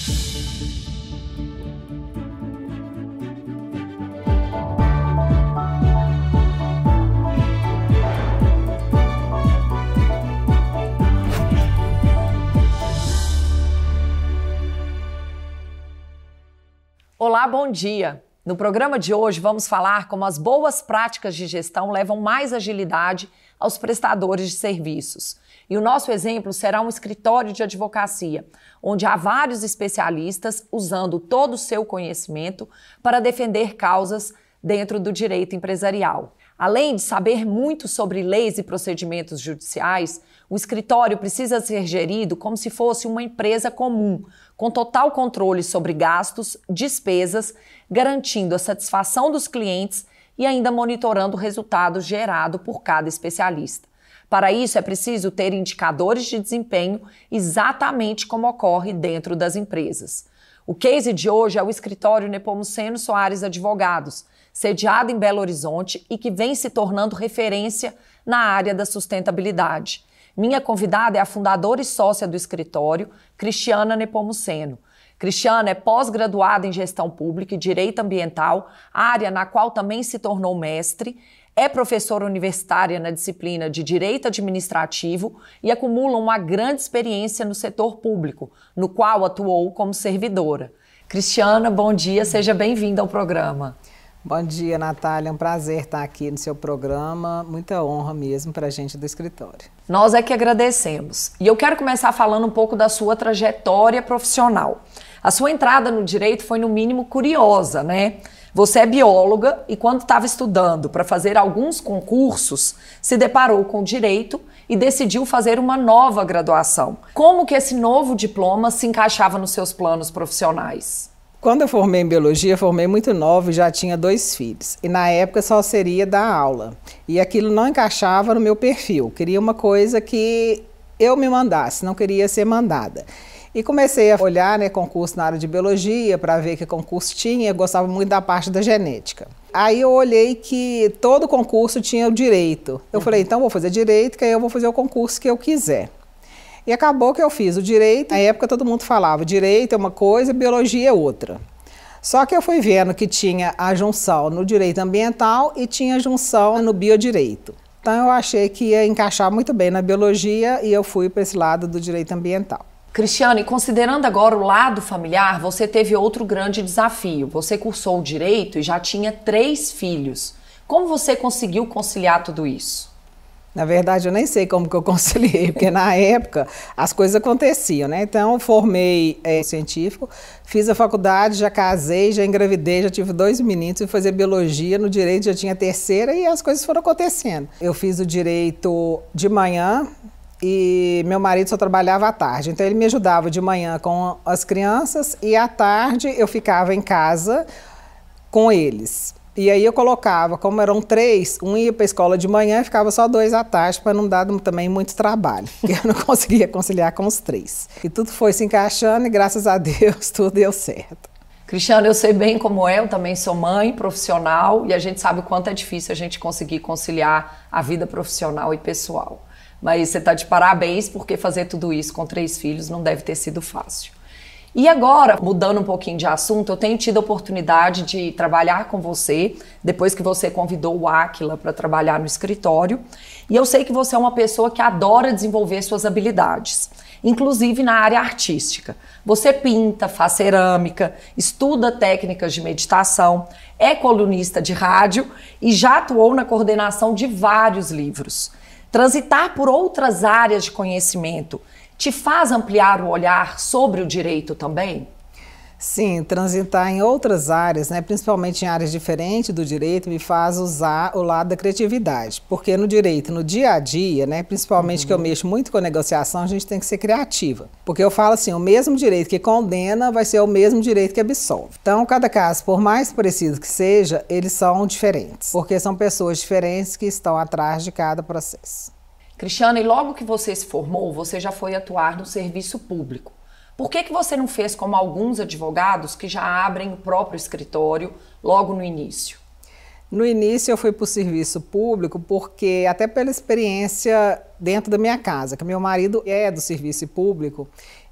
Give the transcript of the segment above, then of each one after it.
Olá, bom dia! No programa de hoje vamos falar como as boas práticas de gestão levam mais agilidade aos prestadores de serviços. E o nosso exemplo será um escritório de advocacia, onde há vários especialistas usando todo o seu conhecimento para defender causas dentro do direito empresarial. Além de saber muito sobre leis e procedimentos judiciais, o escritório precisa ser gerido como se fosse uma empresa comum, com total controle sobre gastos, despesas, garantindo a satisfação dos clientes e ainda monitorando o resultado gerado por cada especialista. Para isso, é preciso ter indicadores de desempenho exatamente como ocorre dentro das empresas. O case de hoje é o escritório Nepomuceno Soares Advogados, sediado em Belo Horizonte e que vem se tornando referência na área da sustentabilidade. Minha convidada é a fundadora e sócia do escritório, Cristiana Nepomuceno. Cristiana é pós-graduada em Gestão Pública e Direito Ambiental, área na qual também se tornou mestre, é professora universitária na disciplina de Direito Administrativo e acumula uma grande experiência no setor público, no qual atuou como servidora. Cristiana, bom dia, seja bem-vinda ao programa. Bom dia, Natália. É um prazer estar aqui no seu programa. Muita honra mesmo para a gente do escritório. Nós é que agradecemos. E eu quero começar falando um pouco da sua trajetória profissional. A sua entrada no direito foi, no mínimo, curiosa, né? Você é bióloga e, quando estava estudando para fazer alguns concursos, se deparou com o direito e decidiu fazer uma nova graduação. Como que esse novo diploma se encaixava nos seus planos profissionais? Quando eu formei em biologia, formei muito nova e já tinha 2 filhos. E na época só seria dar aula. E aquilo não encaixava no meu perfil. Queria uma coisa que eu me mandasse, não queria ser mandada. E comecei a olhar, concurso na área de biologia para ver que concurso tinha. Eu gostava muito da parte da genética. Aí eu olhei que todo concurso tinha o direito. Eu falei, então vou fazer direito, que aí eu vou fazer o concurso que eu quiser. E acabou que eu fiz o direito. Na época todo mundo falava, direito é uma coisa, biologia é outra. Só que eu fui vendo que tinha a junção no direito ambiental e tinha a junção no biodireito. Então eu achei que ia encaixar muito bem na biologia e eu fui para esse lado do direito ambiental. Cristiane, considerando agora o lado familiar, você teve outro grande desafio. Você cursou o direito e já tinha 3 filhos. Como você conseguiu conciliar tudo isso? Na verdade, eu nem sei como que eu conciliei, porque na época as coisas aconteciam, né? Então, eu formei científico, fiz a faculdade, já casei, já engravidei, já tive 2 meninos, fui fazer biologia, no direito já tinha a 3ª e as coisas foram acontecendo. Eu fiz o direito de manhã e meu marido só trabalhava à tarde, então ele me ajudava de manhã com as crianças e à tarde eu ficava em casa com eles. E aí eu colocava, como eram 3, um ia para a escola de manhã e ficava só 2 à tarde para não dar também muito trabalho, porque eu não conseguia conciliar com os 3. E tudo foi se encaixando e graças a Deus tudo deu certo. Cristiana, eu sei bem como é, eu também sou mãe profissional e a gente sabe o quanto é difícil a gente conseguir conciliar a vida profissional e pessoal. Mas você está de parabéns porque fazer tudo isso com 3 filhos não deve ter sido fácil. E agora, mudando um pouquinho de assunto, eu tenho tido a oportunidade de trabalhar com você, depois que você convidou o Áquila para trabalhar no escritório, e eu sei que você é uma pessoa que adora desenvolver suas habilidades, inclusive na área artística. Você pinta, faz cerâmica, estuda técnicas de meditação, é colunista de rádio e já atuou na coordenação de vários livros. Transitar por outras áreas de conhecimento te faz ampliar o olhar sobre o direito também? Sim, transitar em outras áreas, principalmente em áreas diferentes do direito, me faz usar o lado da criatividade. Porque no direito, no dia a dia, principalmente que eu mexo muito com a negociação, a gente tem que ser criativa. Porque eu falo assim, o mesmo direito que condena vai ser o mesmo direito que absolve. Então, cada caso, por mais parecido que seja, eles são diferentes. Porque são pessoas diferentes que estão atrás de cada processo. Cristiana, e logo que você se formou, você já foi atuar no serviço público. Por que você não fez como alguns advogados que já abrem o próprio escritório logo no início? No início eu fui para o serviço público porque, até pela experiência dentro da minha casa, que meu marido é do serviço público,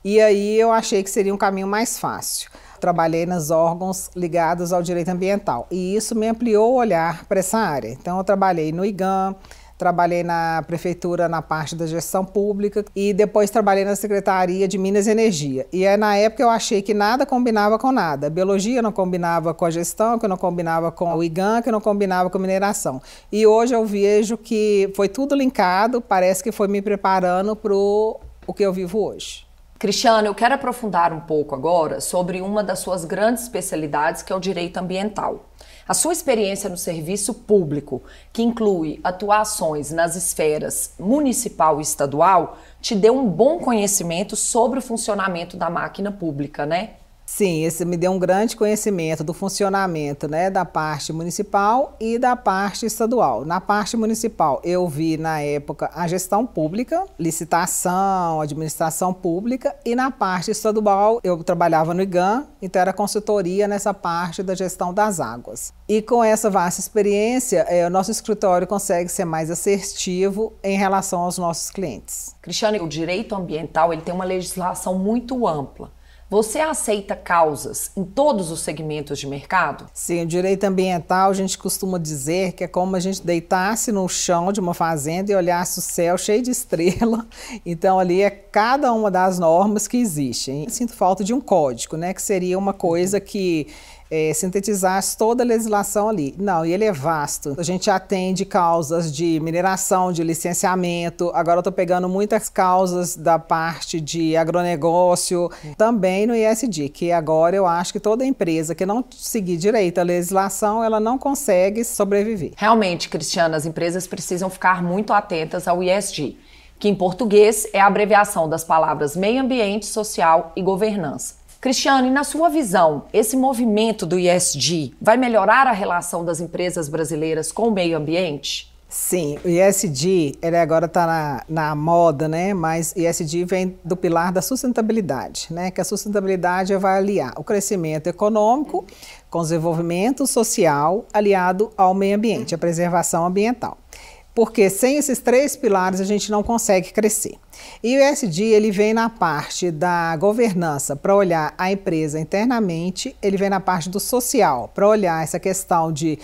E aí eu achei que seria um caminho mais fácil. Trabalhei nos órgãos ligados ao direito ambiental e isso me ampliou o olhar para essa área. Então eu trabalhei no IGAM, trabalhei na prefeitura na parte da gestão pública e depois trabalhei na Secretaria de Minas e Energia. E aí, na época eu achei que nada combinava com nada. A biologia não combinava com a gestão, que não combinava com o IGAM, que não combinava com a mineração. E hoje eu vejo que foi tudo linkado, parece que foi me preparando para o que eu vivo hoje. Cristiana, eu quero aprofundar um pouco agora sobre uma das suas grandes especialidades, que é o direito ambiental. A sua experiência no serviço público, que inclui atuações nas esferas municipal e estadual, te deu um bom conhecimento sobre o funcionamento da máquina pública, né? Sim, esse me deu um grande conhecimento do funcionamento, né, da parte municipal e da parte estadual. Na parte municipal, eu vi na época a gestão pública, licitação, administração pública, e na parte estadual eu trabalhava no IGAM, então era consultoria nessa parte da gestão das águas. E com essa vasta experiência, o nosso escritório consegue ser mais assertivo em relação aos nossos clientes. Cristiane, o direito ambiental ele tem uma legislação muito ampla. Você aceita causas em todos os segmentos de mercado? Sim, o direito ambiental a gente costuma dizer que é como a gente deitasse no chão de uma fazenda e olhasse o céu cheio de estrela. Então ali é cada uma das normas que existem. Sinto falta de um código, né, que seria uma coisa que sintetizasse toda a legislação ali. Não, e ele é vasto. A gente atende causas de mineração, de licenciamento. Agora eu estou pegando muitas causas da parte de agronegócio, também no ISD, que agora eu acho que toda empresa que não seguir direito à legislação, ela não consegue sobreviver. Realmente, Cristiana, as empresas precisam ficar muito atentas ao ISD, que em português é a abreviação das palavras meio ambiente, social e governança. Cristiane, na sua visão, esse movimento do ESG vai melhorar a relação das empresas brasileiras com o meio ambiente? Sim, o ESG, ele agora está na moda, né? Mas ESG vem do pilar da sustentabilidade, né? Que a sustentabilidade vai aliar o crescimento econômico com o desenvolvimento social aliado ao meio ambiente, a preservação ambiental. Porque sem esses três pilares a gente não consegue crescer. E o ESG ele vem na parte da governança para olhar a empresa internamente, ele vem na parte do social para olhar essa questão de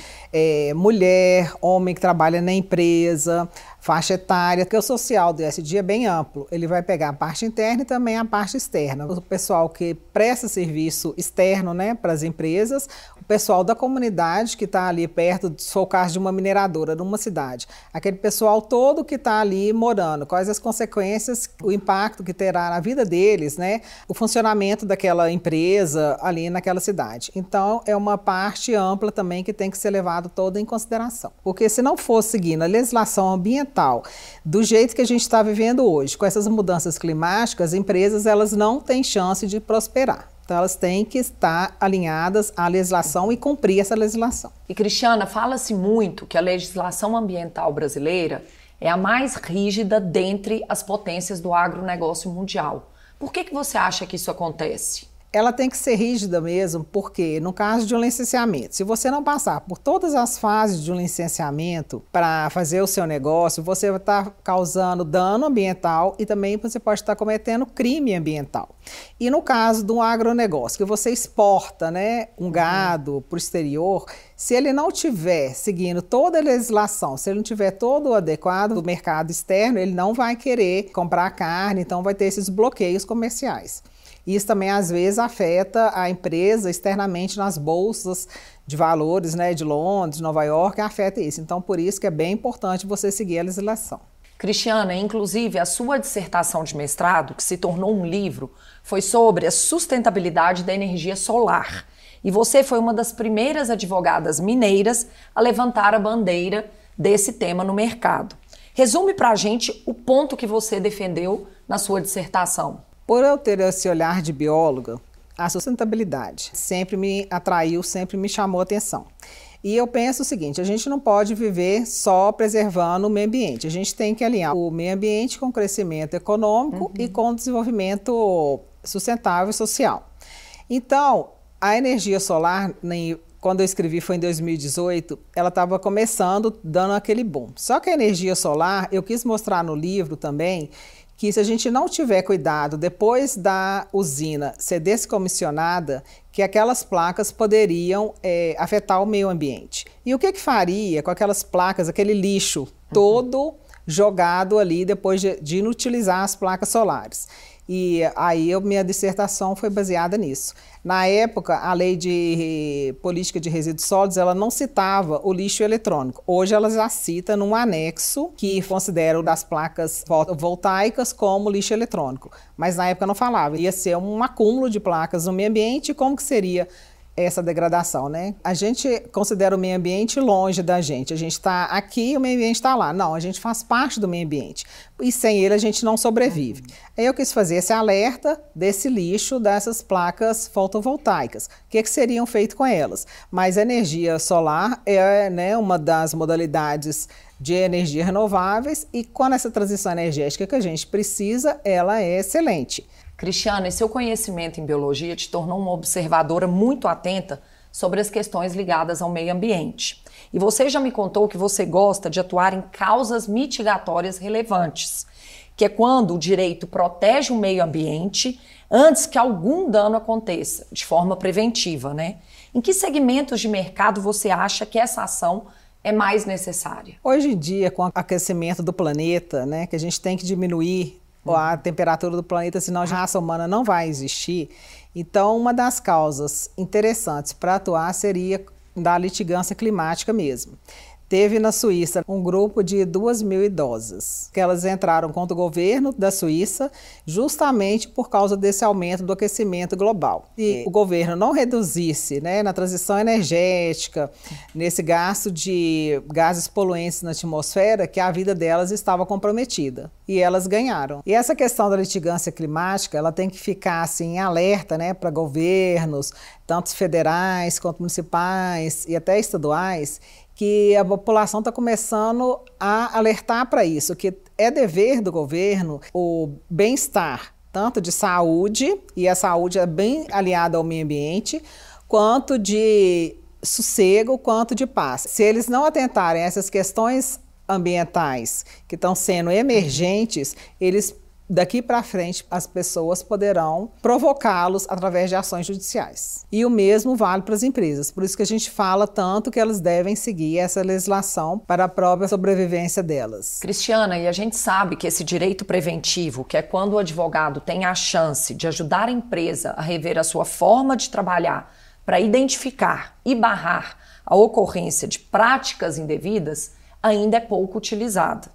mulher, homem que trabalha na empresa, faixa etária, porque o social do ESG é bem amplo, ele vai pegar a parte interna e também a parte externa. O pessoal que presta serviço externo, né, para as empresas, o pessoal da comunidade que está ali perto, se for o caso de uma mineradora numa cidade, aquele pessoal todo que está ali morando, quais as consequências, o impacto que terá na vida deles, né, o funcionamento daquela empresa ali naquela cidade. Então, é uma parte ampla também que tem que ser levado toda em consideração. Porque se não for seguindo a legislação ambiental do jeito que a gente está vivendo hoje, com essas mudanças climáticas, as empresas elas não têm chance de prosperar. Então, elas têm que estar alinhadas à legislação e cumprir essa legislação. E, Cristiana, fala-se muito que a legislação ambiental brasileira é a mais rígida dentre as potências do agronegócio mundial. Por que você acha que isso acontece? Ela tem que ser rígida mesmo, porque no caso de um licenciamento, se você não passar por todas as fases de um licenciamento para fazer o seu negócio, você vai estar causando dano ambiental e também você pode estar cometendo crime ambiental. E no caso de um agronegócio, que você exporta, né, um gado para o exterior, se ele não estiver seguindo toda a legislação, se ele não tiver todo o adequado do mercado externo, ele não vai querer comprar carne, então vai ter esses bloqueios comerciais. Isso também, às vezes, afeta a empresa externamente nas bolsas de valores, né, de Londres, Nova York, afeta isso. Então, por isso que é bem importante você seguir a legislação. Cristiana, inclusive, a sua dissertação de mestrado, que se tornou um livro, foi sobre a sustentabilidade da energia solar. E você foi uma das primeiras advogadas mineiras a levantar a bandeira desse tema no mercado. Resume para a gente o ponto que você defendeu na sua dissertação. Por eu ter esse olhar de bióloga, a sustentabilidade sempre me atraiu, sempre me chamou a atenção. E eu penso o seguinte, a gente não pode viver só preservando o meio ambiente, a gente tem que alinhar o meio ambiente com o crescimento econômico e com o desenvolvimento sustentável e social. Então, a energia solar, quando eu escrevi foi em 2018, ela estava começando, dando aquele boom. Só que a energia solar, eu quis mostrar no livro também, que se a gente não tiver cuidado depois da usina ser descomissionada, que aquelas placas poderiam afetar o meio ambiente. E o que faria com aquelas placas, aquele lixo todo jogado ali depois de inutilizar as placas solares? E aí minha dissertação foi baseada nisso. Na época, a lei de política de resíduos sólidos, ela não citava o lixo eletrônico. Hoje ela já cita num anexo que considera das placas fotovoltaicas como lixo eletrônico. Mas na época não falava. Ia ser um acúmulo de placas no meio ambiente. Como que seria essa degradação, né? A gente considera o meio ambiente longe da gente. A gente está aqui e o meio ambiente está lá. Não, a gente faz parte do meio ambiente. E sem ele a gente não sobrevive. Aí eu quis fazer esse alerta desse lixo, dessas placas fotovoltaicas. O que seriam feito com elas? Mas a energia solar é, né, uma das modalidades de energia renováveis e quando essa transição energética que a gente precisa, ela é excelente. Cristiana, e seu conhecimento em biologia te tornou uma observadora muito atenta sobre as questões ligadas ao meio ambiente. E você já me contou que você gosta de atuar em causas mitigatórias relevantes, que é quando o direito protege o meio ambiente antes que algum dano aconteça, de forma preventiva, né? Em que segmentos de mercado você acha que essa ação é mais necessária? Hoje em dia, com o aquecimento do planeta, né, que a gente tem que diminuir a temperatura do planeta, senão a raça humana não vai existir. Então, uma das causas interessantes para atuar seria da litigância climática mesmo. Teve na Suíça um grupo de 2.000 idosas, que elas entraram contra o governo da Suíça justamente por causa desse aumento do aquecimento global. E o governo não reduzisse, né, na transição energética, nesse gasto de gases poluentes na atmosfera, que a vida delas estava comprometida. E elas ganharam. E essa questão da litigância climática, ela tem que ficar assim, em alerta, né, para governos, tanto federais quanto municipais e até estaduais, que a população está começando a alertar para isso, que é dever do governo o bem-estar, tanto de saúde, e a saúde é bem aliada ao meio ambiente, quanto de sossego, quanto de paz. Se eles não atentarem a essas questões ambientais que estão sendo emergentes, eles daqui para frente, as pessoas poderão provocá-los através de ações judiciais. E o mesmo vale para as empresas. Por isso que a gente fala tanto que elas devem seguir essa legislação para a própria sobrevivência delas. Cristiana, e a gente sabe que esse direito preventivo, que é quando o advogado tem a chance de ajudar a empresa a rever a sua forma de trabalhar para identificar e barrar a ocorrência de práticas indevidas, ainda é pouco utilizado.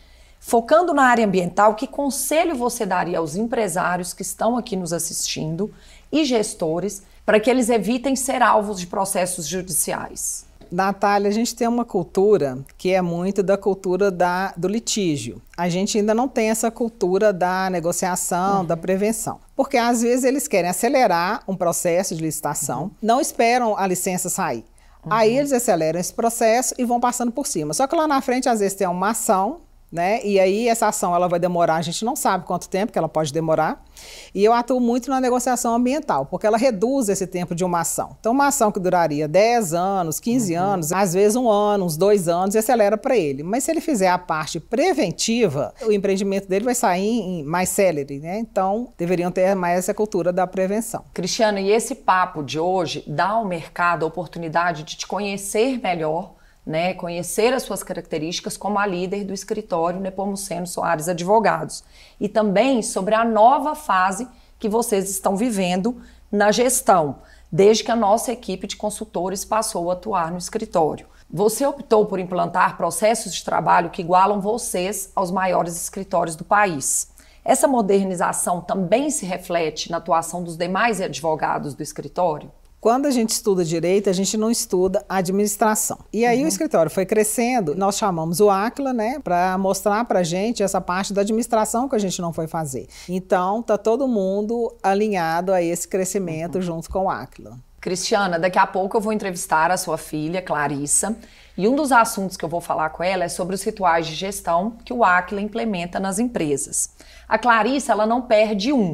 Focando na área ambiental, que conselho você daria aos empresários que estão aqui nos assistindo e gestores para que eles evitem ser alvos de processos judiciais? Natália, a gente tem uma cultura que é muito da cultura do litígio. A gente ainda não tem essa cultura da negociação, da prevenção. Porque às vezes eles querem acelerar um processo de licitação, não esperam a licença sair. Aí eles aceleram esse processo e vão passando por cima. Só que lá na frente, às vezes, tem uma ação, né? E aí essa ação ela vai demorar, a gente não sabe quanto tempo que ela pode demorar. E eu atuo muito na negociação ambiental, porque ela reduz esse tempo de uma ação. Então uma ação que duraria 10 anos, 15 anos, às vezes 1 ano, uns 2 anos, e acelera para ele. Mas se ele fizer a parte preventiva, o empreendimento dele vai sair mais célere, né? Então deveriam ter mais essa cultura da prevenção. Cristiana, e esse papo de hoje dá ao mercado a oportunidade de te conhecer melhor, né, conhecer as suas características como a líder do escritório Nepomuceno Soares Advogados e também sobre a nova fase que vocês estão vivendo na gestão, desde que a nossa equipe de consultores passou a atuar no escritório. Você optou por implantar processos de trabalho que igualam vocês aos maiores escritórios do país. Essa modernização também se reflete na atuação dos demais advogados do escritório? Quando a gente estuda direito, a gente não estuda administração. E aí o escritório foi crescendo, nós chamamos o Aquila, né, para mostrar para a gente essa parte da administração que a gente não foi fazer. Então, tá todo mundo alinhado a esse crescimento junto com o Aquila. Cristiana, daqui a pouco eu vou entrevistar a sua filha, Clarissa, e um dos assuntos que eu vou falar com ela é sobre os rituais de gestão que o Aquila implementa nas empresas. A Clarissa, ela não perde um,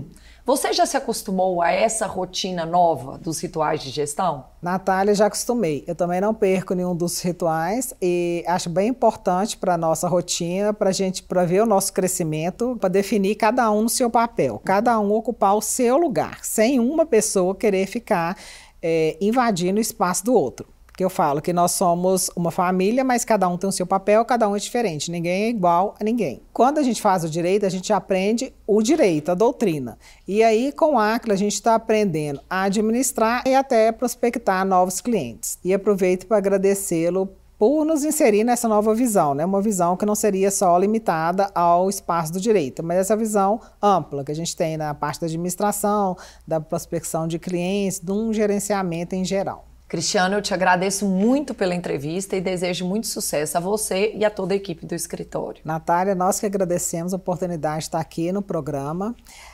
Você já se acostumou a essa rotina nova dos rituais de gestão? Natália, já acostumei. Eu também não perco nenhum dos rituais e acho bem importante para a nossa rotina, para ver o nosso crescimento, para definir cada um no seu papel, cada um ocupar o seu lugar, sem uma pessoa querer ficar invadindo o espaço do outro. Que eu falo que nós somos uma família, mas cada um tem o seu papel, cada um é diferente, ninguém é igual a ninguém. Quando a gente faz o direito, a gente aprende o direito, a doutrina. E aí, com o Aquila, a gente está aprendendo a administrar e até prospectar novos clientes. E aproveito para agradecê-lo por nos inserir nessa nova visão, né? Uma visão que não seria só limitada ao espaço do direito, mas essa visão ampla que a gente tem na parte da administração, da prospecção de clientes, de um gerenciamento em geral. Cristiano, eu te agradeço muito pela entrevista e desejo muito sucesso a você e a toda a equipe do escritório. Natália, nós que agradecemos a oportunidade de estar aqui no programa.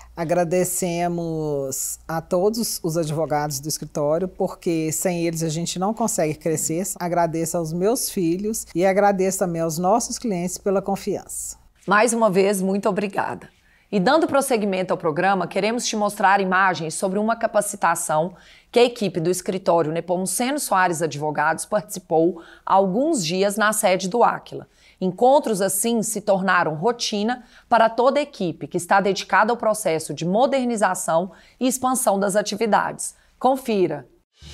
Agradecemos a todos os advogados do escritório, porque sem eles a gente não consegue crescer. Agradeço aos meus filhos e agradeço também aos nossos clientes pela confiança. Mais uma vez, muito obrigada. E dando prosseguimento ao programa, queremos te mostrar imagens sobre uma capacitação que a equipe do escritório Nepomuceno Soares Advogados participou há alguns dias na sede do Aquila. Encontros assim se tornaram rotina para toda a equipe que está dedicada ao processo de modernização e expansão das atividades. Confira!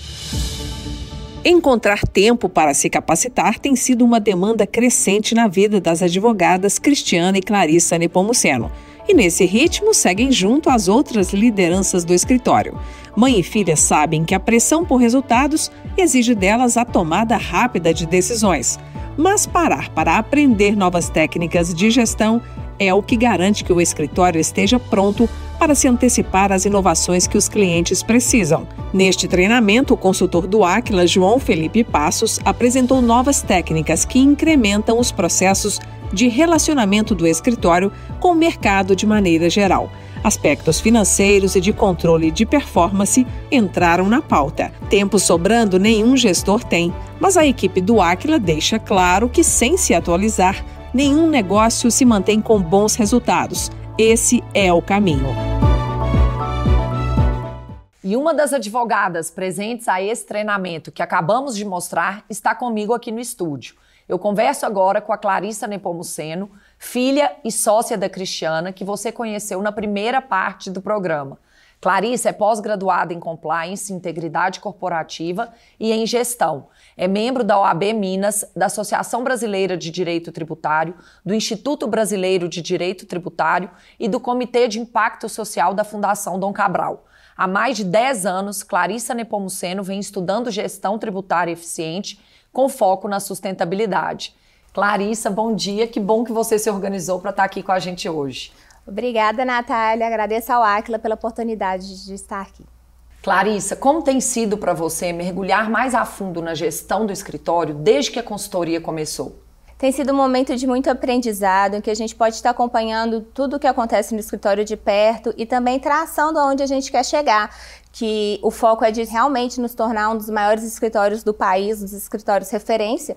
Encontrar tempo para se capacitar tem sido uma demanda crescente na vida das advogadas Cristiana e Clarissa Nepomuceno. E nesse ritmo seguem junto às outras lideranças do escritório. Mãe e filha sabem que a pressão por resultados exige delas a tomada rápida de decisões. Mas parar para aprender novas técnicas de gestão é o que garante que o escritório esteja pronto para se antecipar às inovações que os clientes precisam. Neste treinamento, o consultor do Aquila, João Felipe Passos, apresentou novas técnicas que incrementam os processos de relacionamento do escritório com o mercado de maneira geral. Aspectos financeiros e de controle de performance entraram na pauta. Tempo sobrando nenhum gestor tem, mas a equipe do Aquila deixa claro que, sem se atualizar, nenhum negócio se mantém com bons resultados. Esse é o caminho. E uma das advogadas presentes a esse treinamento que acabamos de mostrar está comigo aqui no estúdio. Eu converso agora com a Clarissa Nepomuceno, filha e sócia da Cristiana, que você conheceu na primeira parte do programa. Clarissa é pós-graduada em Compliance, Integridade Corporativa e em Gestão. É membro da OAB Minas, da Associação Brasileira de Direito Tributário, do Instituto Brasileiro de Direito Tributário e do Comitê de Impacto Social da Fundação Dom Cabral. Há mais de 10 anos, Clarissa Nepomuceno vem estudando gestão tributária eficiente com foco na sustentabilidade. Clarissa, bom dia, que bom que você se organizou para estar aqui com a gente hoje. Obrigada, Natália. Agradeço ao Aquila pela oportunidade de estar aqui. Clarissa, como tem sido para você mergulhar mais a fundo na gestão do escritório desde que a consultoria começou? Tem sido um momento de muito aprendizado, em que a gente pode estar acompanhando tudo o que acontece no escritório de perto e também traçando aonde a gente quer chegar, que o foco é de realmente nos tornar um dos maiores escritórios do país, dos escritórios referência.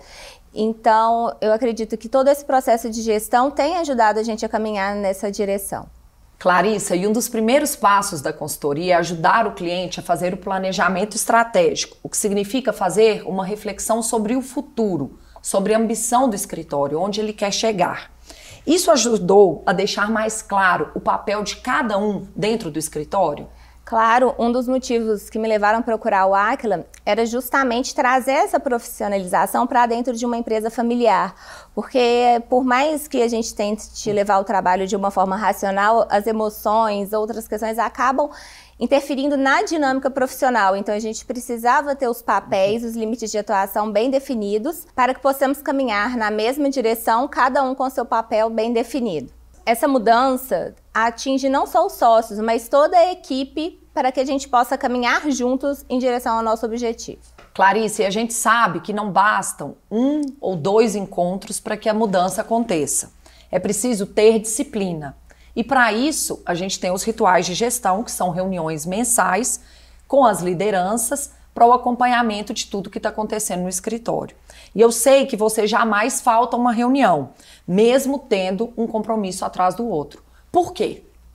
Então, eu acredito que todo esse processo de gestão tem ajudado a gente a caminhar nessa direção. Clarissa, e um dos primeiros passos da consultoria é ajudar o cliente a fazer o planejamento estratégico, o que significa fazer uma reflexão sobre o futuro, sobre a ambição do escritório, onde ele quer chegar. Isso ajudou a deixar mais claro o papel de cada um dentro do escritório? Claro, um dos motivos que me levaram a procurar o Aquila era justamente trazer essa profissionalização para dentro de uma empresa familiar. Porque por mais que a gente tente levar o trabalho de uma forma racional, as emoções, outras questões acabam interferindo na dinâmica profissional. Então a gente precisava ter os papéis, os limites de atuação bem definidos para que possamos caminhar na mesma direção, cada um com seu papel bem definido. Essa mudança atinge não só os sócios, mas toda a equipe para que a gente possa caminhar juntos em direção ao nosso objetivo. Clarissa, e a gente sabe que não bastam 1 ou 2 encontros para que a mudança aconteça. É preciso ter disciplina. E para isso, a gente tem os rituais de gestão, que são reuniões mensais com as lideranças para o acompanhamento de tudo que está acontecendo no escritório. E eu sei que você jamais falta uma reunião, mesmo tendo um compromisso atrás do outro. Por quê?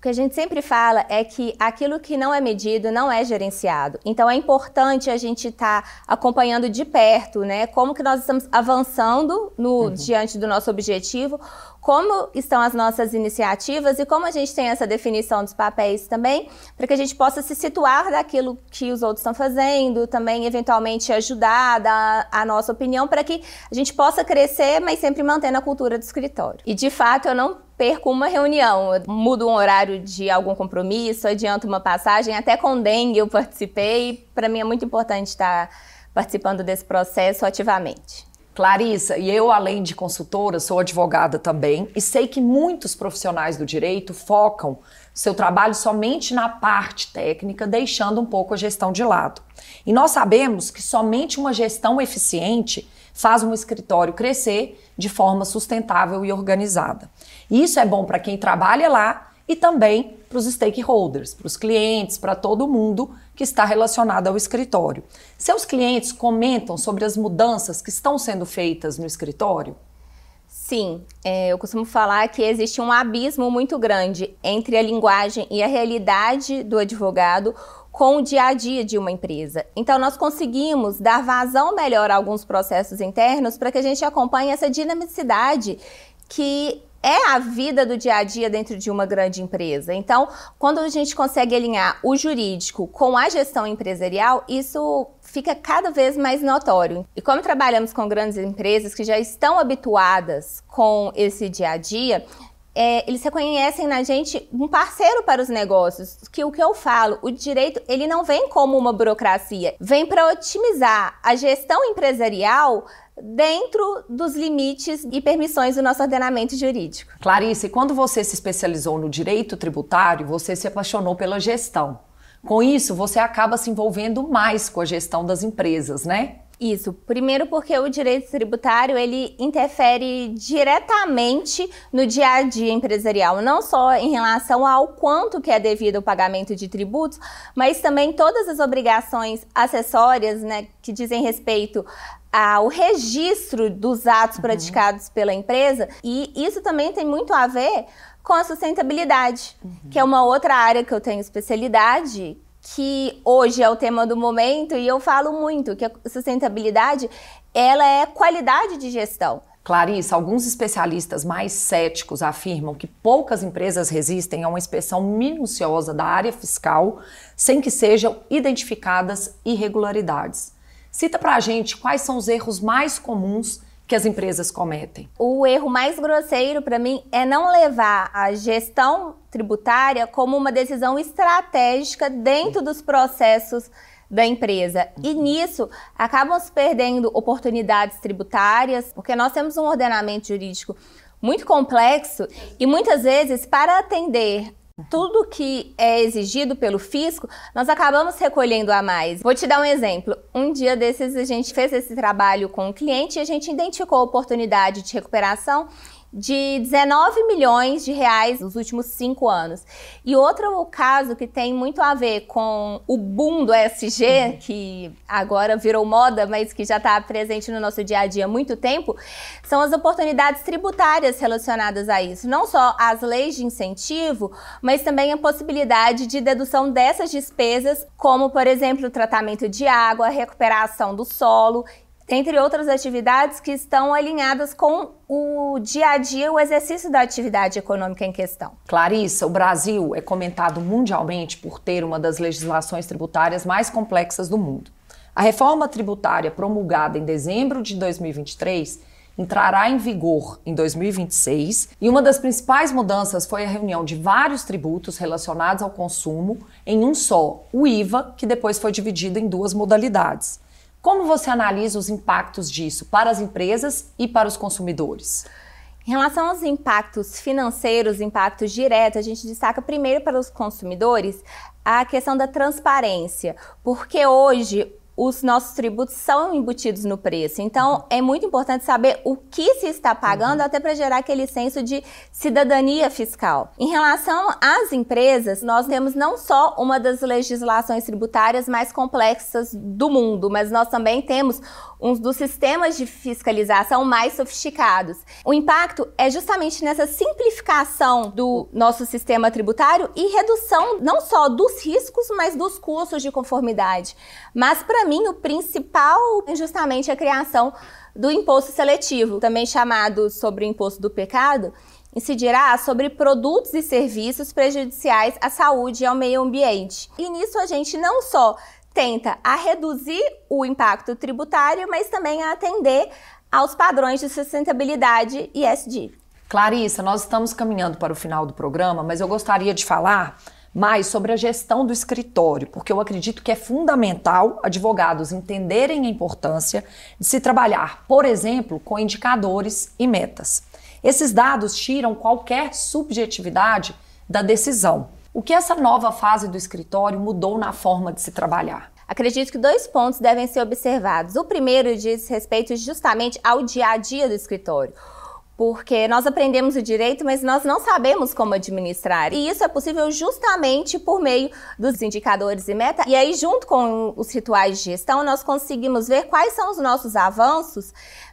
que a gente sempre fala é que aquilo que não é medido não é gerenciado. Então, é importante a gente estar acompanhando de perto, né? Como que nós estamos avançando diante do nosso objetivo, como estão as nossas iniciativas e como a gente tem essa definição dos papéis também, para que a gente possa se situar daquilo que os outros estão fazendo, também eventualmente ajudar, dar a nossa opinião, para que a gente possa crescer, mas sempre mantendo a cultura do escritório. E, de fato, eu não perco uma reunião, eu mudo um horário de algum compromisso, adianto uma passagem, até com dengue eu participei. Para mim é muito importante estar participando desse processo ativamente. Clarissa, e eu, além de consultora, sou advogada também e sei que muitos profissionais do direito focam seu trabalho somente na parte técnica, deixando um pouco a gestão de lado. E nós sabemos que somente uma gestão eficiente faz um escritório crescer de forma sustentável e organizada. E isso é bom para quem trabalha lá e também para os stakeholders, para os clientes, para todo mundo que está relacionado ao escritório. Seus clientes comentam sobre as mudanças que estão sendo feitas no escritório? Sim, eu costumo falar que existe um abismo muito grande entre a linguagem e a realidade do advogado com o dia a dia de uma empresa. Então, nós conseguimos dar vazão melhor a alguns processos internos para que a gente acompanhe essa dinamicidade que é a vida do dia a dia dentro de uma grande empresa. Então, quando a gente consegue alinhar o jurídico com a gestão empresarial, isso fica cada vez mais notório. E como trabalhamos com grandes empresas que já estão habituadas com esse dia a dia, eles reconhecem na gente um parceiro para os negócios, que o que eu falo, o direito, ele não vem como uma burocracia, vem para otimizar a gestão empresarial dentro dos limites e permissões do nosso ordenamento jurídico. Clarissa, e quando você se especializou no direito tributário, você se apaixonou pela gestão. Com isso, você acaba se envolvendo mais com a gestão das empresas, né? Isso. Primeiro porque o direito tributário, ele interfere diretamente no dia a dia empresarial, não só em relação ao quanto que é devido ao pagamento de tributos, mas também todas as obrigações acessórias, né, que dizem respeito ao registro dos atos praticados pela empresa, e isso também tem muito a ver com a sustentabilidade, que é uma outra área que eu tenho especialidade, que hoje é o tema do momento, e eu falo muito que a sustentabilidade, ela é qualidade de gestão. Clarissa, alguns especialistas mais céticos afirmam que poucas empresas resistem a uma inspeção minuciosa da área fiscal sem que sejam identificadas irregularidades. Cita pra gente quais são os erros mais comuns que as empresas cometem. O erro mais grosseiro para mim é não levar a gestão tributária como uma decisão estratégica dentro dos processos da empresa. E nisso acabam se perdendo oportunidades tributárias, porque nós temos um ordenamento jurídico muito complexo e muitas vezes para atender tudo que é exigido pelo fisco, nós acabamos recolhendo a mais. Vou te dar um exemplo. Um dia desses a gente fez esse trabalho com um cliente e a gente identificou a oportunidade de recuperação de 19 milhões de reais nos últimos 5 anos. E outro caso que tem muito a ver com o boom do ESG, que agora virou moda, mas que já está presente no nosso dia a dia há muito tempo, são as oportunidades tributárias relacionadas a isso. Não só as leis de incentivo, mas também a possibilidade de dedução dessas despesas, como, por exemplo, o tratamento de água, a recuperação do solo, entre outras atividades que estão alinhadas com o dia a dia, o exercício da atividade econômica em questão. Clarissa, o Brasil é comentado mundialmente por ter uma das legislações tributárias mais complexas do mundo. A reforma tributária promulgada em dezembro de 2023 entrará em vigor em 2026 e uma das principais mudanças foi a reunião de vários tributos relacionados ao consumo em um só, o IVA, que depois foi dividido em 2 modalidades. Como você analisa os impactos disso para as empresas e para os consumidores? Em relação aos impactos financeiros, impactos diretos, a gente destaca primeiro para os consumidores a questão da transparência, porque hoje os nossos tributos são embutidos no preço. Então, é muito importante saber o que se está pagando, até para gerar aquele senso de cidadania fiscal. Em relação às empresas, nós temos não só uma das legislações tributárias mais complexas do mundo, mas nós também temos um dos sistemas de fiscalização mais sofisticados. O impacto é justamente nessa simplificação do nosso sistema tributário e redução não só dos riscos, mas dos custos de conformidade. Mas, para mim, o principal é justamente a criação do imposto seletivo, também chamado sobre o imposto do pecado, incidirá sobre produtos e serviços prejudiciais à saúde e ao meio ambiente. E nisso a gente não só tenta a reduzir o impacto tributário, mas também a atender aos padrões de sustentabilidade ESG. Clarissa, nós estamos caminhando para o final do programa, mas eu gostaria de falar mais sobre a gestão do escritório, porque eu acredito que é fundamental advogados entenderem a importância de se trabalhar, por exemplo, com indicadores e metas. Esses dados tiram qualquer subjetividade da decisão. O que essa nova fase do escritório mudou na forma de se trabalhar? Acredito que 2 pontos devem ser observados. O primeiro diz respeito justamente ao dia a dia do escritório. Porque nós aprendemos o direito, mas nós não sabemos como administrar. E isso é possível justamente por meio dos indicadores e meta. E aí, junto com os rituais de gestão, nós conseguimos ver quais são os nossos avanços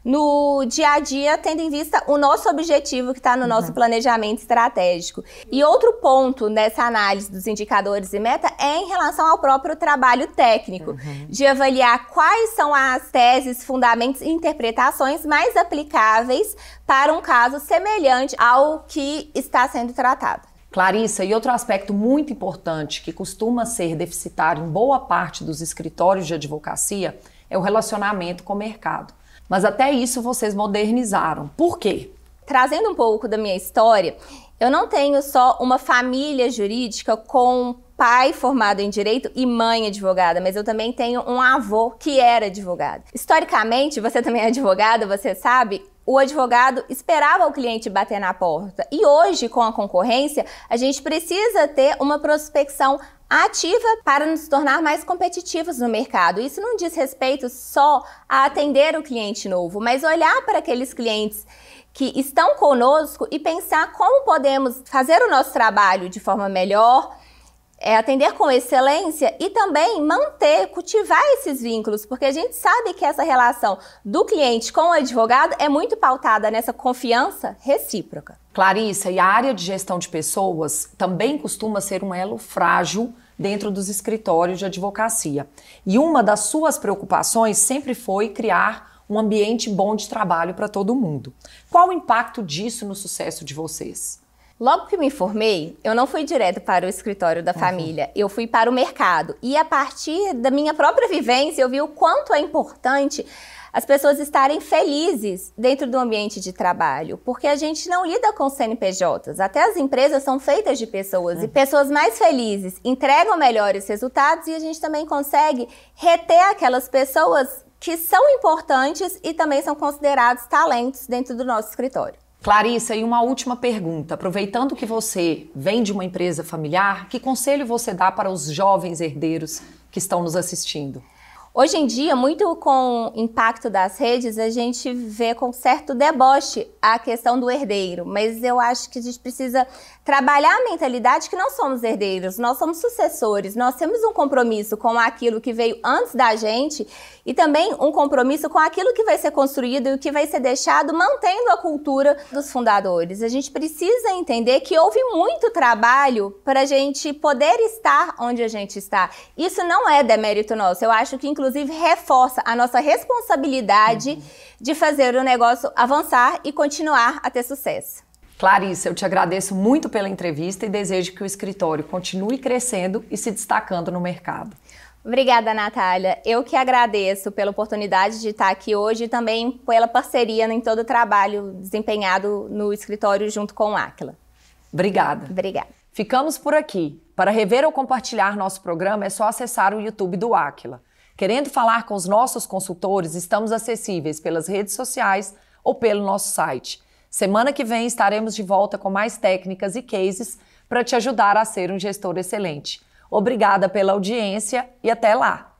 no dia a dia, tendo em vista o nosso objetivo que está no nosso planejamento estratégico. E outro ponto nessa análise dos indicadores e meta é em relação ao próprio trabalho técnico, de avaliar quais são as teses, fundamentos e interpretações mais aplicáveis para um caso semelhante ao que está sendo tratado. Clarissa, e outro aspecto muito importante que costuma ser deficitário em boa parte dos escritórios de advocacia é o relacionamento com o mercado. Mas até isso vocês modernizaram. Por quê? Trazendo um pouco da minha história, eu não tenho só uma família jurídica com pai formado em direito e mãe advogada, mas eu também tenho um avô que era advogado. Historicamente, você também é advogada, você sabe, o advogado esperava o cliente bater na porta. E hoje, com a concorrência, a gente precisa ter uma prospecção ativa para nos tornar mais competitivos no mercado. Isso não diz respeito só a atender o cliente novo, mas olhar para aqueles clientes que estão conosco e pensar como podemos fazer o nosso trabalho de forma melhor, atender com excelência e também manter, cultivar esses vínculos, porque a gente sabe que essa relação do cliente com o advogado é muito pautada nessa confiança recíproca. Clarissa, e a área de gestão de pessoas também costuma ser um elo frágil dentro dos escritórios de advocacia. E uma das suas preocupações sempre foi criar um ambiente bom de trabalho para todo mundo. Qual o impacto disso no sucesso de vocês? Logo que me formei, eu não fui direto para o escritório da família, eu fui para o mercado. E a partir da minha própria vivência, eu vi o quanto é importante as pessoas estarem felizes dentro do ambiente de trabalho, porque a gente não lida com CNPJs, até as empresas são feitas de pessoas, e pessoas mais felizes entregam melhores resultados e a gente também consegue reter aquelas pessoas que são importantes e também são considerados talentos dentro do nosso escritório. Clarissa, e uma última pergunta. Aproveitando que você vem de uma empresa familiar, que conselho você dá para os jovens herdeiros que estão nos assistindo? Hoje em dia, muito com o impacto das redes, a gente vê com certo deboche a questão do herdeiro, mas eu acho que a gente precisa trabalhar a mentalidade que não somos herdeiros, nós somos sucessores, nós temos um compromisso com aquilo que veio antes da gente e também um compromisso com aquilo que vai ser construído e o que vai ser deixado, mantendo a cultura dos fundadores. A gente precisa entender que houve muito trabalho para a gente poder estar onde a gente está. Isso não é demérito nosso, eu acho que inclusive reforça a nossa responsabilidade de fazer o negócio avançar e continuar a ter sucesso. Clarissa, eu te agradeço muito pela entrevista e desejo que o escritório continue crescendo e se destacando no mercado. Obrigada, Natália. Eu que agradeço pela oportunidade de estar aqui hoje e também pela parceria em todo o trabalho desempenhado no escritório junto com o Aquila. Obrigada. Obrigada. Ficamos por aqui. Para rever ou compartilhar nosso programa é só acessar o YouTube do Aquila. Querendo falar com os nossos consultores, estamos acessíveis pelas redes sociais ou pelo nosso site. Semana que vem estaremos de volta com mais técnicas e cases para te ajudar a ser um gestor excelente. Obrigada pela audiência e até lá!